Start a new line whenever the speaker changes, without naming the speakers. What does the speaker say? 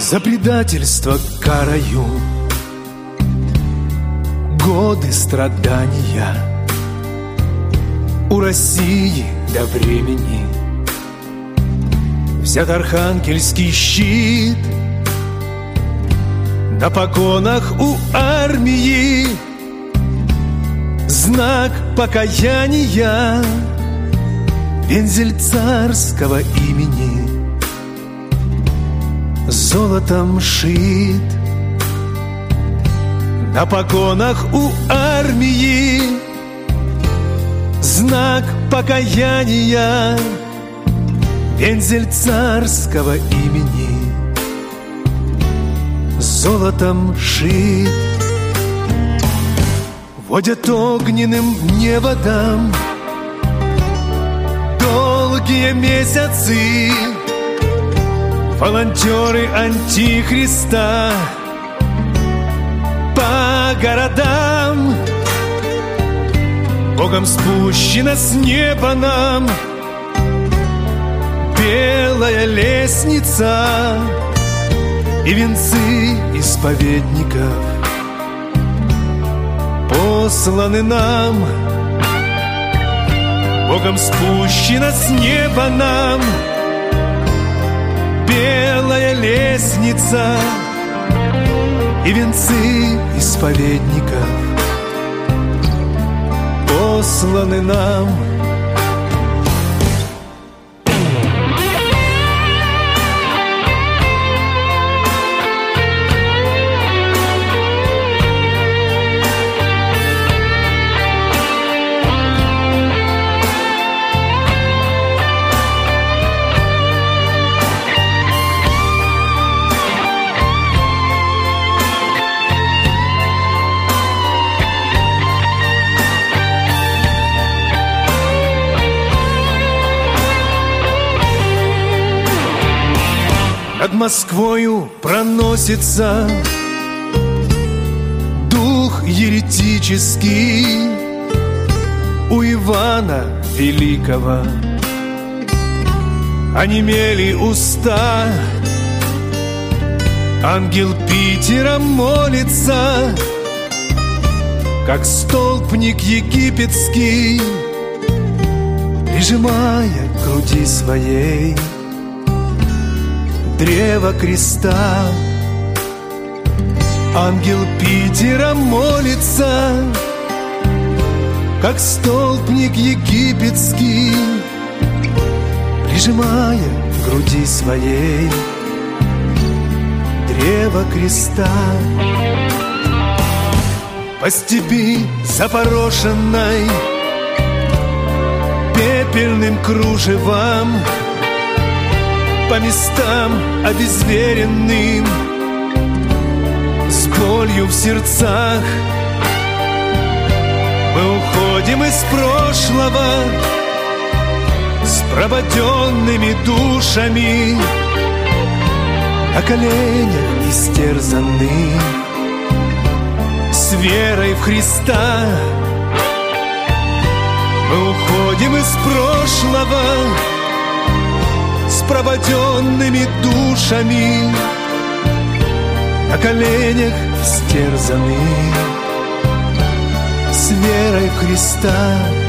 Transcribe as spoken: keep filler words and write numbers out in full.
За предательство караю, годы страдания. У России до времени взят архангельский щит. На погонах у армии знак покаяния, вензель царского имени золотом шит. На погонах у армии знак покаяния, вензель царского имени золотом шит. Водят огненным неводом долгие месяцы волонтеры антихриста по городам. Богом спущена с неба нам белая лестница и венцы исповедников посланы нам. Богом спущена с неба нам белая лестница и венцы исповедников посланы нам. Над Москвою проносится дух еретический у Ивана Великого. Онемели уста, ангел Питера молится, как столпник египетский, прижимая к груди своей древо креста. Ангел Питера молится, как столпник египетский, прижимая к груди своей древо креста. По степи запорошенной пепельным кружевам, по местам обезверенным, с болью в сердцах мы уходим из прошлого с прободенными душами, на коленях истерзанных, с верой в Христа. Мы уходим из прошлого с прободенными душами, на коленях истерзанных, с верой в Христа.